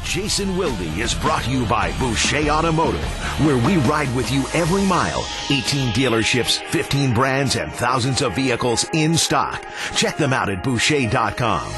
Jason Wilde is brought to you by Boucher Automotive, where we ride with you every mile. 18 dealerships, 15 brands, and thousands of vehicles in stock. Check them out at Boucher.com.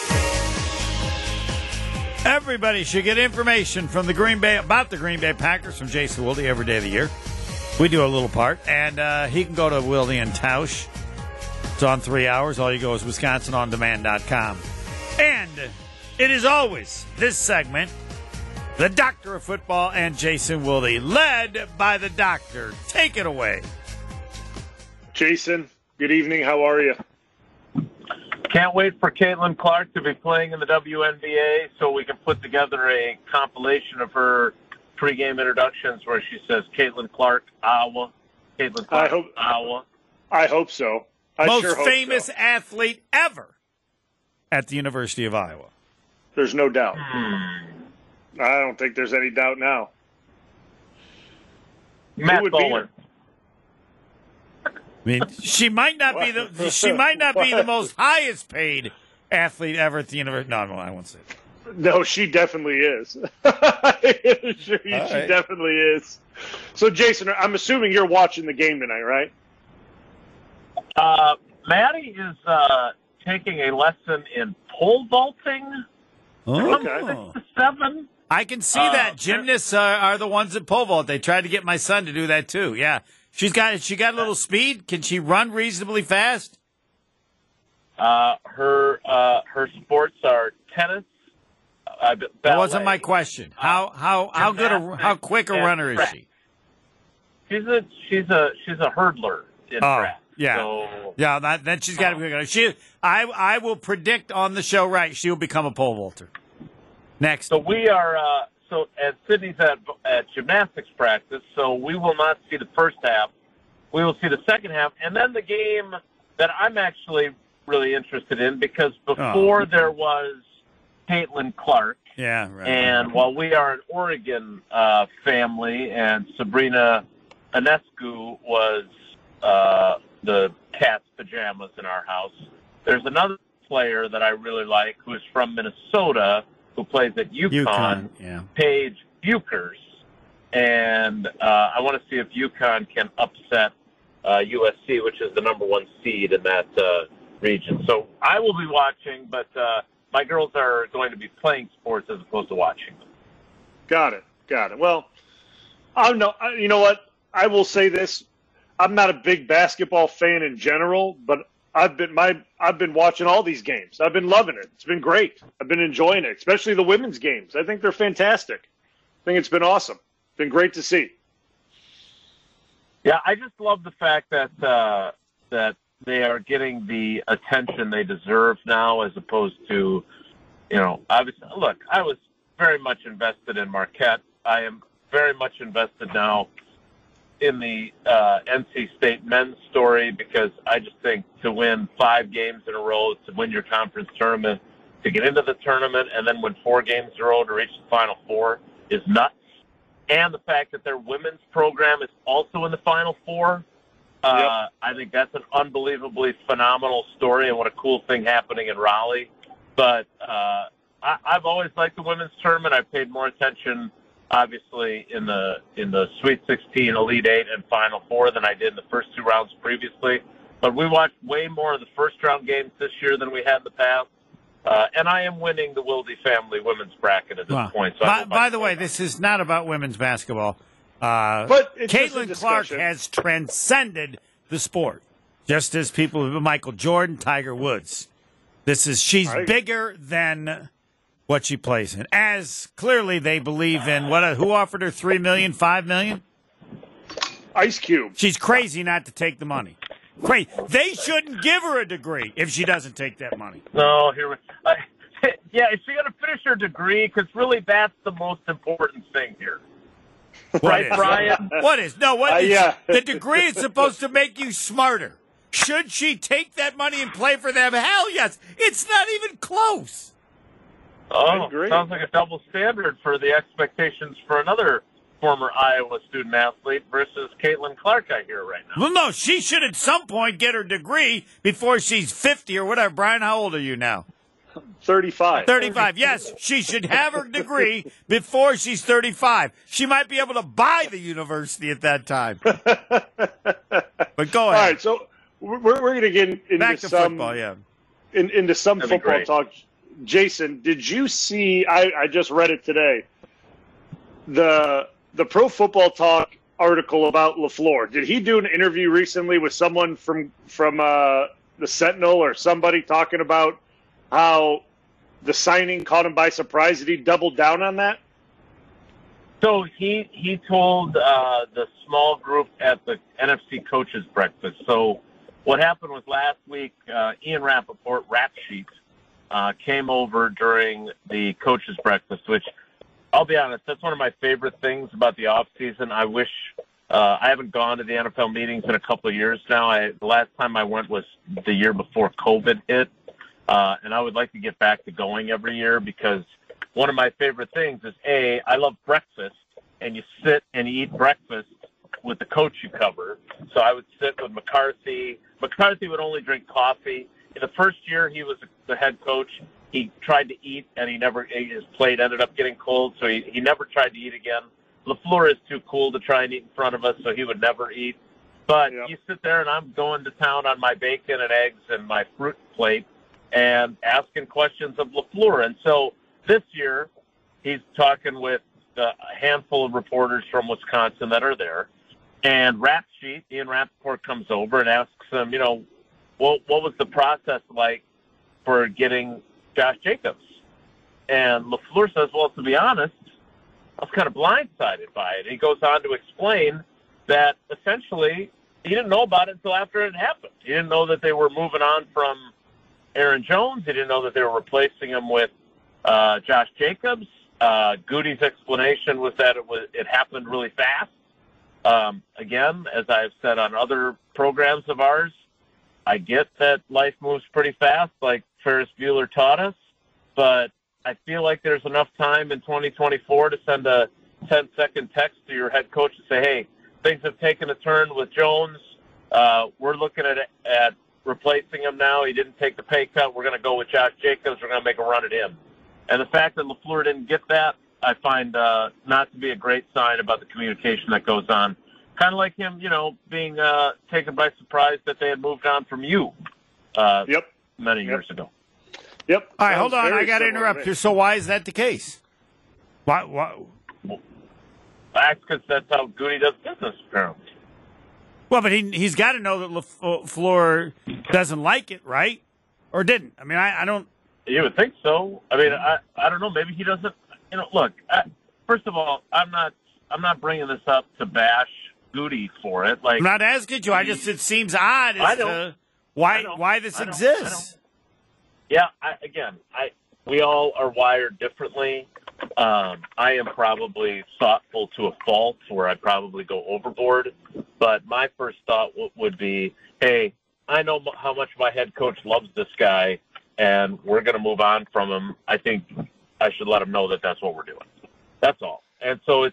Everybody should get information from about the Green Bay Packers from Jason Wilde every day of the year. We do a little part, and he can go to Wilde and Tausch. It's on 3 hours. All you go is WisconsinOnDemand.com. And it is always this segment, the Doctor of Football and Jason Wilde, led by the Doctor. Take it away. Jason, good evening. How are you? Can't wait for Caitlin Clark to be playing in the WNBA so we can put together a compilation of her pregame introductions where she says Caitlin Clark, Iowa. Caitlin Clark, Iowa. I hope so. Most famous athlete ever at the University of Iowa. There's no doubt. I don't think there's any doubt now. Matt Bowen. I mean, she might not be the most highest paid athlete ever at the university. No, I won't say that. No, she definitely is. She definitely is. So, Jason, I'm assuming you're watching the game tonight, right? Maddie is taking a lesson in pole vaulting. Oh. 6 to 7. I can see that. Gymnasts are the ones that pole vault. They tried to get my son to do that too. Yeah. She got a little speed. Can she run reasonably fast? Her sports are tennis. That wasn't my question. How quick a runner is she? She's a hurdler in track. Yeah. So, then she's got to be good. I will predict on the show right. She will become a pole vaulter. Next. So we are. And Sydney's at gymnastics practice, so we will not see the first half. We will see the second half, and then the game that I'm actually really interested in because before there was Caitlin Clark. Yeah, right. And while we are an Oregon family, and Sabrina Ionescu was the cat's pajamas in our house, there's another player that I really like who is from Minnesota who plays at UConn, Paige Buchers. And I want to see if UConn can upset USC, which is the number 1 seed in that region. So I will be watching, but my girls are going to be playing sports as opposed to watching them. Got it. Well, you know what? I will say this. I'm not a big basketball fan in general, but I've been watching all these games. I've been loving it. It's been great. I've been enjoying it, especially the women's games. I think they're fantastic. I think it's been awesome. It's been great to see. Yeah, I just love the fact that that they are getting the attention they deserve now, as opposed to, obviously. Look, I was very much invested in Marquette. I am very much invested now in the NC State men's story because I just think to win 5 games in a row, to win your conference tournament, to get into the tournament, and then win 4 games in a row to reach the Final Four is nuts. And the fact that their women's program is also in the Final Four, I think that's an unbelievably phenomenal story and what a cool thing happening in Raleigh. But I've always liked the women's tournament. I've paid more attention obviously in the Sweet 16, Elite 8, and Final Four than I did in the first 2 rounds previously. But we watched way more of the first-round games this year than we had in the past. And I am winning the Wilde family women's bracket at this point. So by the way, this is not about women's basketball. But Caitlin Clark has transcended the sport, just as people with Michael Jordan, Tiger Woods. She's bigger than what she plays in. As clearly they believe in who offered her $3 million, $5 million? Ice Cube. She's crazy not to take the money. Great. They shouldn't give her a degree if she doesn't take that money. No, is she going to finish her degree? Because really that's the most important thing here. Right, Brian? What is? No, what is? The degree is supposed to make you smarter. Should she take that money and play for them? Hell yes. It's not even close. Oh, sounds like a double standard for the expectations for another former Iowa student-athlete versus Caitlin Clark, I hear right now. Well, no, she should at some point get her degree before she's 50 or whatever. Brian, how old are you now? 35. 35. Yes, she should have her degree before she's 35. She might be able to buy the university at that time. But go ahead. All right, so we're going to get into Back to some football, yeah. into some That'd be football great. talk. Jason, did you see? I just read it today. The Pro Football Talk article about LaFleur. Did he do an interview recently with someone from the Sentinel or somebody talking about how the signing caught him by surprise? Did he double down on that? So he told the small group at the NFC Coaches Breakfast. So what happened was last week, Ian Rappaport, Rap Sheet, came over during the Coaches Breakfast, which I'll be honest, that's one of my favorite things about the off season. I wish I haven't gone to the NFL meetings in a couple of years now. The last time I went was the year before COVID hit, and I would like to get back to going every year because one of my favorite things is, I love breakfast, and you sit and you eat breakfast with the coach you cover. So I would sit with McCarthy. McCarthy would only drink coffee. In the first year he was the head coach, he tried to eat, and his plate ended up getting cold, so he never tried to eat again. LaFleur is too cool to try and eat in front of us, so he would never eat. But you sit there, and I'm going to town on my bacon and eggs and my fruit plate and asking questions of LaFleur. And so this year, he's talking with a handful of reporters from Wisconsin that are there. And Rap Sheet, Ian Rappaport, comes over and asks him, what was the process like for getting Josh Jacobs? And LaFleur says, well, to be honest, I was kind of blindsided by it. He goes on to explain that essentially he didn't know about it until after it happened. He didn't know that they were moving on from Aaron Jones. He didn't know that they were replacing him with Josh Jacobs. Goody's explanation was that it happened really fast. Again, as I've said on other programs of ours, I get that life moves pretty fast, like Ferris Bueller taught us, but I feel like there's enough time in 2024 to send a 10-second text to your head coach to say, hey, things have taken a turn with Jones. We're looking at replacing him now. He didn't take the pay cut. We're going to go with Josh Jacobs. We're going to make a run at him. And the fact that LaFleur didn't get that, I find not to be a great sign about the communication that goes on. Kind of like him, being taken by surprise that they had moved on from you many years ago. Yep. All right, hold on. I got to interrupt you. So why is that the case? Why? That's because that's how Goody does business, apparently. Well, but he's got to know that LaFleur doesn't like it, right? Or didn't? I mean, I don't. You would think so. I mean, I don't know. Maybe he doesn't. Look. First of all, I'm not bringing this up to bash Goody for it. Like, I'm not asking you. It seems odd as to why this exists. Yeah. We all are wired differently. I am probably thoughtful to a fault where I probably go overboard. But my first thought would be, hey, I know how much my head coach loves this guy, and we're going to move on from him. I think I should let him know that that's what we're doing. That's all. And so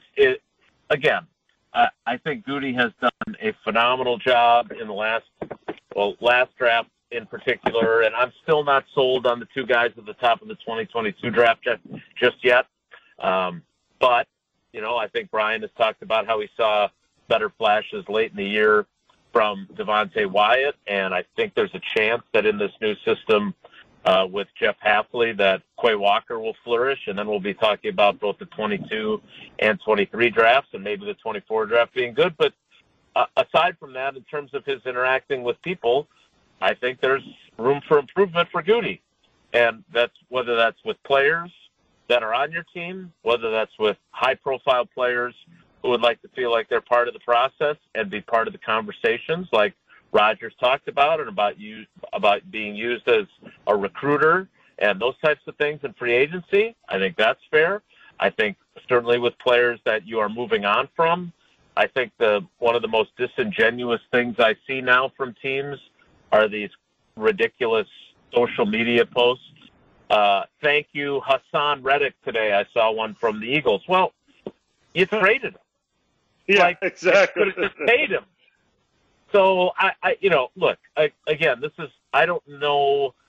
I think Goody has done a phenomenal job in the last draft in particular, and I'm still not sold on the two guys at the top of the 2022 draft just yet. But, I think Brian has talked about how he saw better flashes late in the year from Devontae Wyatt, and I think there's a chance that in this new system with Jeff Hafley that Quay Walker will flourish, and then we'll be talking about both the 22 and 23 drafts and maybe the 24 draft being good. But aside from that, in terms of his interacting with people, I think there's room for improvement for Goody. And whether that's with players that are on your team, whether that's with high-profile players who would like to feel like they're part of the process and be part of the conversations like Rodgers talked about, and about being used as a recruiter and those types of things in free agency. I think that's fair. I think certainly with players that you are moving on from, I think one of the most disingenuous things I see now from teams are these ridiculous social media posts. Thank you, Hassan Reddick today. I saw one from the Eagles. Well, you traded him. Yeah, exactly. You could have just paid him. So, look, again, I don't know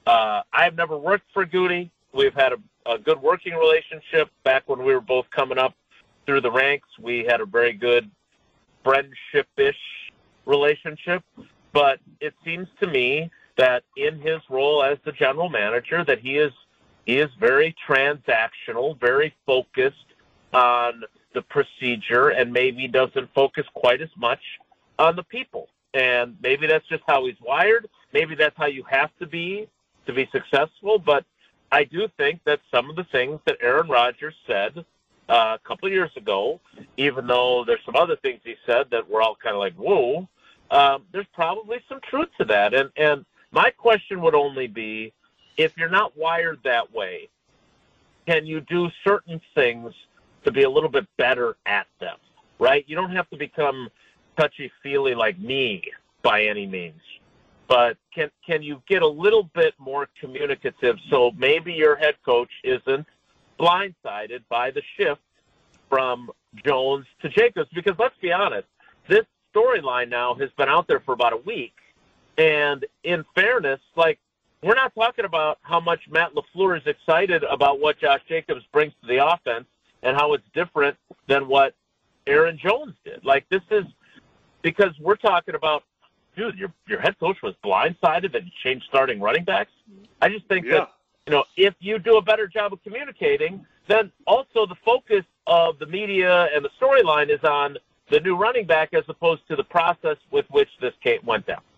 I have never worked for Goody. We've had a good working relationship back when we were both coming up through the ranks. We had a very good friendship-ish relationship. But it seems to me that in his role as the general manager that he is very transactional, very focused on the procedure, and maybe doesn't focus quite as much on the people. And maybe that's just how he's wired. Maybe that's how you have to be successful. But I do think that some of the things that Aaron Rodgers said a couple of years ago, even though there's some other things he said that were all kind of like, whoa, there's probably some truth to that. And my question would only be, if you're not wired that way, can you do certain things to be a little bit better at them, right? You don't have to become touchy-feely like me by any means. But can you get a little bit more communicative so maybe your head coach isn't blindsided by the shift from Jones to Jacobs? Because let's be honest, this storyline now has been out there for about a week. And in fairness, like, we're not talking about how much Matt LaFleur is excited about what Josh Jacobs brings to the offense and how it's different than what Aaron Jones did. Like, this is because we're talking about, dude, your head coach was blindsided that you changed starting running backs. I just think that, if you do a better job of communicating, then also the focus of the media and the storyline is on the new running back as opposed to the process with which this went down.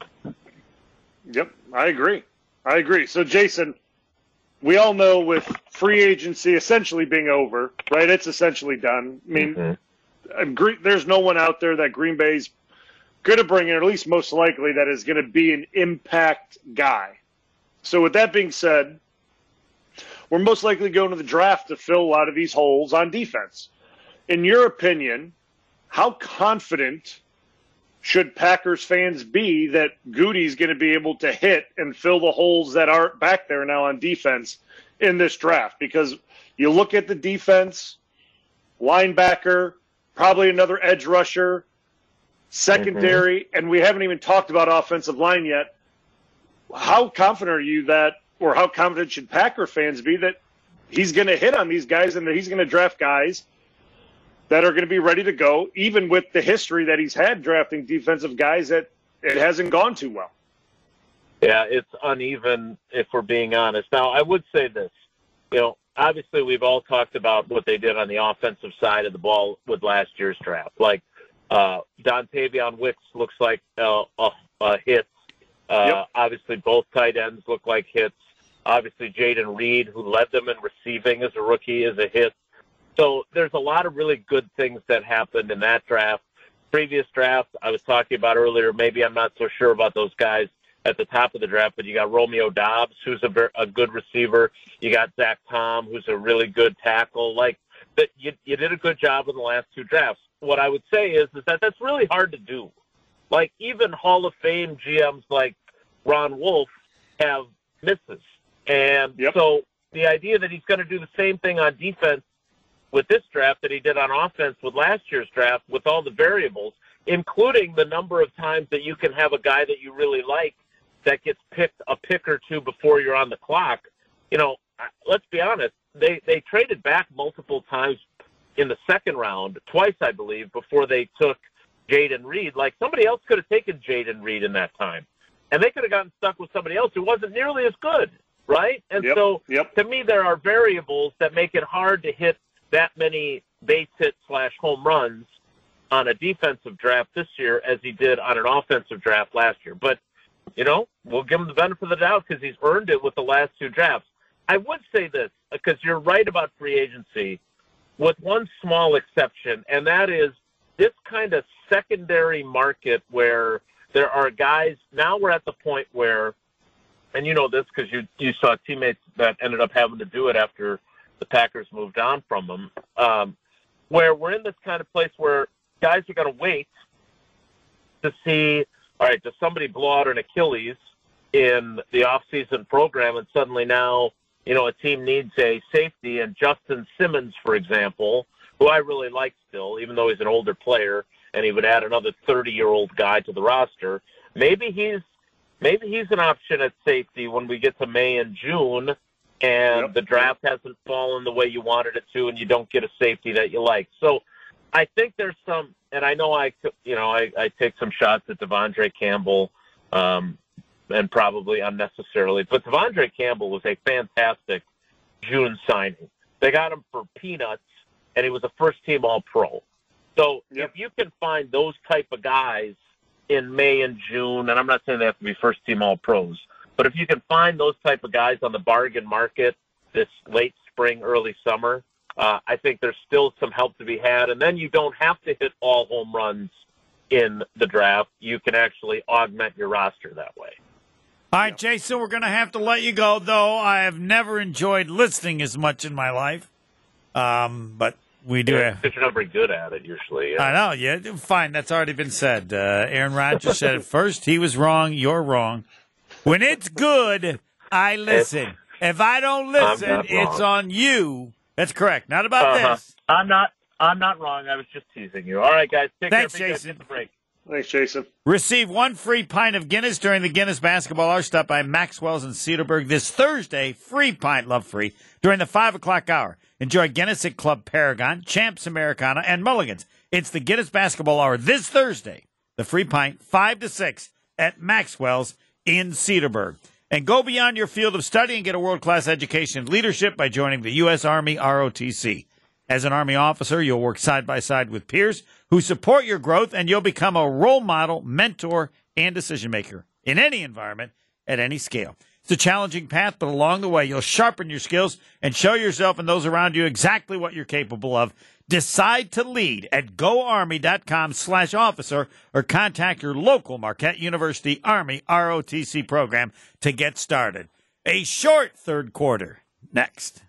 Yep, I agree. So, Jason, we all know with free agency essentially being over, right? It's essentially done. I mean, there's no one out there that Green Bay's going to bring in, or at least most likely, that is going to be an impact guy. So with that being said, we're most likely going to the draft to fill a lot of these holes on defense. In your opinion, how confident should Packers fans be that Goody's going to be able to hit and fill the holes that aren't back there now on defense in this draft? Because you look at the defense, linebacker, probably another edge rusher, secondary, and we haven't even talked about offensive line yet. How confident are you that, or how confident should Packer fans be that he's going to hit on these guys and that he's going to draft guys that are going to be ready to go, even with the history that he's had drafting defensive guys that it hasn't gone too well? Yeah, it's uneven if we're being honest. Now, I would say this. Obviously we've all talked about what they did on the offensive side of the ball with last year's draft. Like, Dontavion Wicks looks like a hit. Yep. Obviously, both tight ends look like hits. Obviously, Jaden Reed, who led them in receiving as a rookie, is a hit. So there's a lot of really good things that happened in that draft. Previous draft, I was talking about earlier, maybe I'm not so sure about those guys at the top of the draft, but you got Romeo Doubs, who's a good receiver. You got Zach Tom, who's a really good tackle. Like, that, you did a good job in the last two drafts. What I would say is that that's really hard to do. Like, even Hall of Fame GMs like Ron Wolf have misses. And so the idea that he's going to do the same thing on defense with this draft that he did on offense with last year's draft, with all the variables, including the number of times that you can have a guy that you really like that gets picked a pick or two before you're on the clock. Let's be honest, they traded back multiple times in the second round, twice, I believe, before they took Jaden Reed. Like, somebody else could have taken Jaden Reed in that time, and they could have gotten stuck with somebody else who wasn't nearly as good, right? And to me, there are variables that make it hard to hit that many base hit / home runs on a defensive draft this year as he did on an offensive draft last year. But, we'll give him the benefit of the doubt because he's earned it with the last two drafts. I would say this, because you're right about free agency, with one small exception, and that is this kind of secondary market where there are guys. Now we're at the point where, and you know this because you saw teammates that ended up having to do it after the Packers moved on from them, where we're in this kind of place where guys are going to wait to see, all right, does somebody blow out an Achilles in the offseason program, and suddenly now, a team needs a safety, and Justin Simmons, for example, who I really like still, even though he's an older player, and he would add another 30-year-old guy to the roster. Maybe he's maybe he's an option at safety when we get to May and June, and the draft hasn't fallen the way you wanted it to, and you don't get a safety that you like. So I think there's some, and I know I take some shots at Devondre Campbell, and probably unnecessarily, but Devondre Campbell was a fantastic June signing. They got him for peanuts, and he was a first-team All-Pro. So if you can find those type of guys in May and June, and I'm not saying they have to be first-team All-Pros, but if you can find those type of guys on the bargain market this late spring, early summer, I think there's still some help to be had. And then you don't have to hit all home runs in the draft. You can actually augment your roster that way. All right, Jason, we're going to have to let you go, though. I have never enjoyed listening as much in my life. But we do have. You're not very good at it, usually. I know. Yeah, fine. That's already been said. Aaron Rodgers said it first. He was wrong. You're wrong. When it's good, I listen. If I don't listen, it's on you. That's correct. Not about this. I'm not wrong. I was just teasing you. All right, guys. Thanks, Jason. Break. Thanks, Jason. Receive one free pint of Guinness during the Guinness Basketball Hour. Stop by Maxwell's in Cedarburg this Thursday. Free pint, love free, during the 5 o'clock hour. Enjoy Guinness at Club Paragon, Champs Americana, and Mulligan's. It's the Guinness Basketball Hour this Thursday. The free pint, 5 to 6 at Maxwell's in Cedarburg. And go beyond your field of study and get a world-class education and leadership by joining the U.S. Army ROTC. As an Army officer, you'll work side by side with peers who support your growth, and you'll become a role model, mentor, and decision maker in any environment at any scale. It's a challenging path, but along the way, you'll sharpen your skills and show yourself and those around you exactly what you're capable of. Decide to lead at goarmy.com/officer or contact your local Marquette University Army ROTC program to get started. A short third quarter next.